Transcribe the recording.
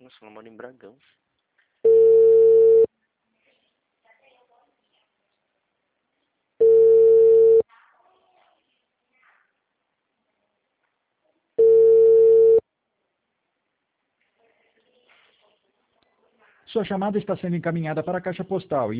Nossa, ela mora em Bragança. Sua chamada está sendo encaminhada para a caixa postal.